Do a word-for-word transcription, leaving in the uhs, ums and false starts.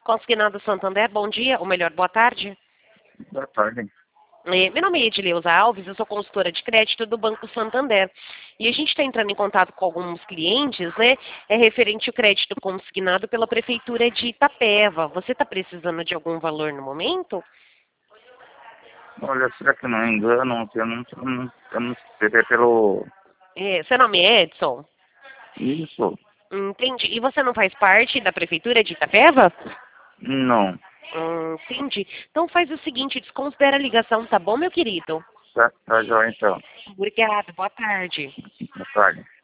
Consignado Santander, bom dia, ou melhor, boa tarde. Boa tarde. É, Meu nome é Edileuza Alves, eu sou consultora de crédito do Banco Santander. E a gente está entrando em contato com alguns clientes, né? É referente ao crédito consignado pela Prefeitura de Itapeva. Você está precisando de algum valor no momento? Olha, será que não é engano? Eu não, eu não, eu não sei pelo... É, seu nome é Edson? Isso? Entendi. E você não faz parte da Prefeitura de Itapeva? Não. Hum, entendi. Então faz o seguinte, desconsidera a ligação, tá bom, meu querido? Tá, tá joia então. Obrigada, boa tarde. Boa tarde.